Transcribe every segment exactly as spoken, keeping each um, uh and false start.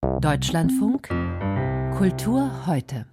Deutschlandfunk Kultur heute.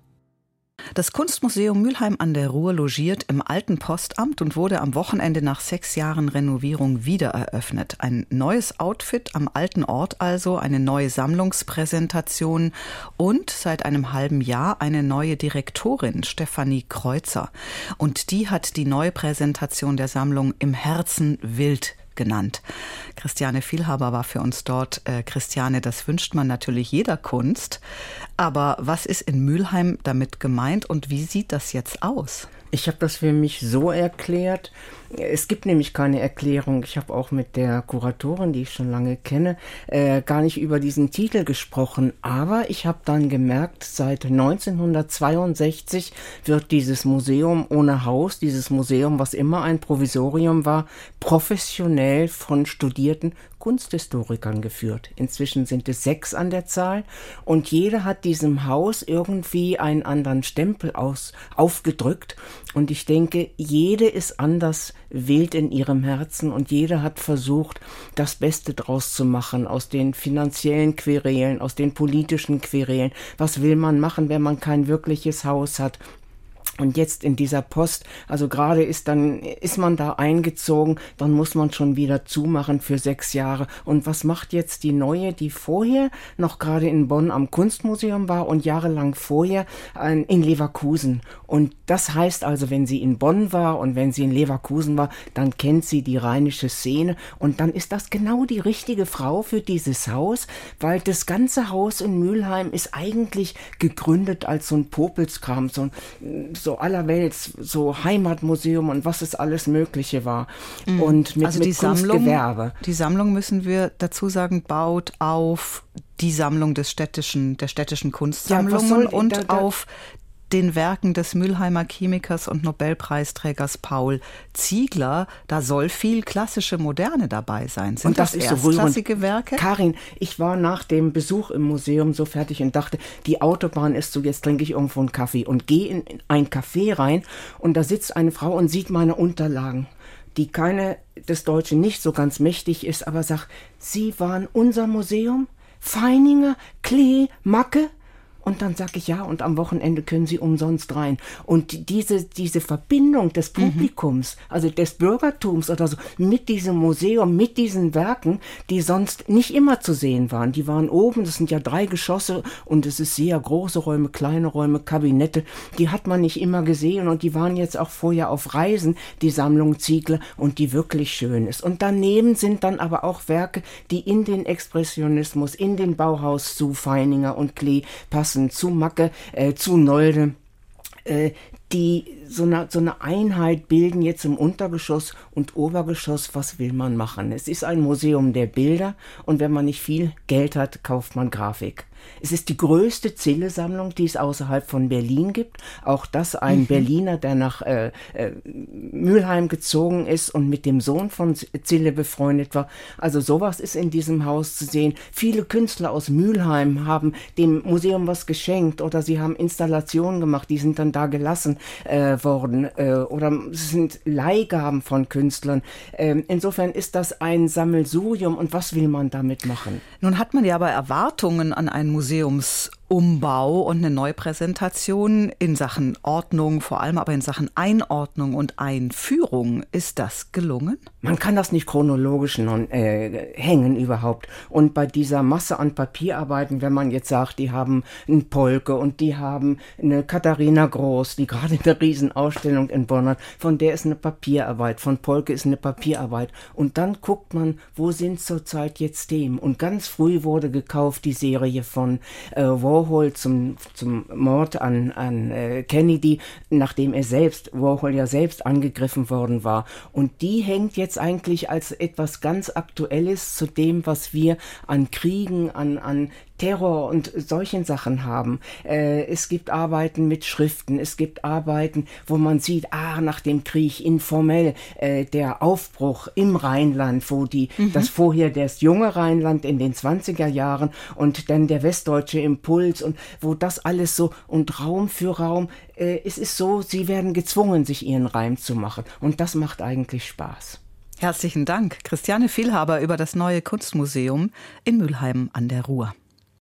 Das Kunstmuseum Mülheim an der Ruhr logiert im alten Postamt und wurde am Wochenende nach sechs Jahren Renovierung wieder eröffnet. Ein neues Outfit am alten Ort also, eine neue Sammlungspräsentation und seit einem halben Jahr eine neue Direktorin, Stefanie Kreuzer. Und die hat die neue Präsentation der Sammlung Im Herzen wild genannt. Christiane Vielhaber war für uns dort. Äh, Christiane, das wünscht man natürlich jeder Kunst. Aber was ist in Mülheim damit gemeint und wie sieht das jetzt aus? Ich habe das für mich so erklärt. Es gibt nämlich keine Erklärung. Ich habe auch mit der Kuratorin, die ich schon lange kenne, äh, gar nicht über diesen Titel gesprochen. Aber ich habe dann gemerkt, seit neunzehnhundertzweiundsechzig wird dieses Museum ohne Haus, dieses Museum, was immer ein Provisorium war, professionell von studierten Kunsthistorikern geführt. Inzwischen sind es sechs an der Zahl und jeder hat diesem Haus irgendwie einen anderen Stempel aus, aufgedrückt. Und ich denke, jede ist anders wild in ihrem Herzen und jeder hat versucht, das Beste draus zu machen, aus den finanziellen Querelen, aus den politischen Querelen. Was will man machen, wenn man kein wirkliches Haus hat? Und jetzt in dieser Post, also gerade ist dann, ist man da eingezogen, dann muss man schon wieder zumachen für sechs Jahre. Und was macht jetzt die neue, die vorher noch gerade in Bonn am Kunstmuseum war und jahrelang vorher in Leverkusen? Und das heißt also, wenn sie in Bonn war und wenn sie in Leverkusen war, dann kennt sie die rheinische Szene und dann ist das genau die richtige Frau für dieses Haus, weil das ganze Haus in Mülheim ist eigentlich gegründet als so ein Popelskram, so ein so allerwelts, so Heimatmuseum und was es alles Mögliche war. Mhm. Und mit, also mit die Sammlung, Kunstgewerbe. Die Sammlung, müssen wir dazu sagen, baut auf die Sammlung des städtischen, der städtischen Kunstsammlungen ja, und da, da, auf den Werken des Mülheimer Chemikers und Nobelpreisträgers Paul Ziegler. Da soll viel klassische Moderne dabei sein. Sind und das, das ist erstklassige so Werke? Karin, ich war nach dem Besuch im Museum so fertig und dachte, die Autobahn ist so, jetzt trinke ich irgendwo einen Kaffee und gehe in ein Café rein und da sitzt eine Frau und sieht meine Unterlagen, die keine des Deutschen nicht so ganz mächtig ist, aber sagt, Sie waren unser Museum? Feininger, Klee, Macke? Und dann sage ich ja, und am Wochenende können Sie umsonst rein. Und diese, diese Verbindung des Publikums, mhm. also des Bürgertums oder so, mit diesem Museum, mit diesen Werken, die sonst nicht immer zu sehen waren. Die waren oben, das sind ja drei Geschosse und es ist sehr große Räume, kleine Räume, Kabinette. Die hat man nicht immer gesehen und die waren jetzt auch vorher auf Reisen, die Sammlung Ziegler, und die wirklich schön ist. Und daneben sind dann aber auch Werke, die in den Expressionismus, in den Bauhaus zu Feininger und Klee passen, zu Macke, äh, zu Nolde, äh, die so eine, so eine Einheit bilden jetzt im Untergeschoss und Obergeschoss. Was will man machen? Es ist ein Museum der Bilder und wenn man nicht viel Geld hat, kauft man Grafik. Es ist die größte Zille-Sammlung, die es außerhalb von Berlin gibt. Auch das ein mhm. Berliner, der nach äh, äh, Mülheim gezogen ist und mit dem Sohn von Zille befreundet war. Also sowas ist in diesem Haus zu sehen. Viele Künstler aus Mülheim haben dem Museum was geschenkt oder sie haben Installationen gemacht, die sind dann da gelassen äh, worden. Äh, oder es sind Leihgaben von Künstlern. Äh, insofern ist das ein Sammelsurium und was will man damit machen? Nun hat man ja aber Erwartungen an ein Museumsumbau und eine Neupräsentation in Sachen Ordnung, vor allem aber in Sachen Einordnung und Einführung. Ist das gelungen? Man kann das nicht chronologisch non, äh, hängen überhaupt. Und bei dieser Masse an Papierarbeiten, wenn man jetzt sagt, die haben einen Polke und die haben eine Katharina Groß, die gerade eine Riesenausstellung in Bonn hat, von der ist eine Papierarbeit, von Polke ist eine Papierarbeit. Und dann guckt man, wo sind zurzeit jetzt Themen. Und ganz früh wurde gekauft die Serie von äh, Warhol zum, zum Mord an, an äh, Kennedy, nachdem er selbst, Warhol ja selbst angegriffen worden war. Und die hängt jetzt eigentlich als etwas ganz Aktuelles zu dem, was wir an Kriegen, an, an Terror und solchen Sachen haben. Äh, es gibt Arbeiten mit Schriften, es gibt Arbeiten, wo man sieht, ah, nach dem Krieg informell äh, der Aufbruch im Rheinland, wo die, mhm. das vorher das junge Rheinland in den zwanziger Jahren und dann der westdeutsche Impuls und wo das alles so und Raum für Raum, äh, es ist so, sie werden gezwungen, sich ihren Reim zu machen und das macht eigentlich Spaß. Herzlichen Dank, Christiane Vielhaber, über das neue Kunstmuseum in Mülheim an der Ruhr.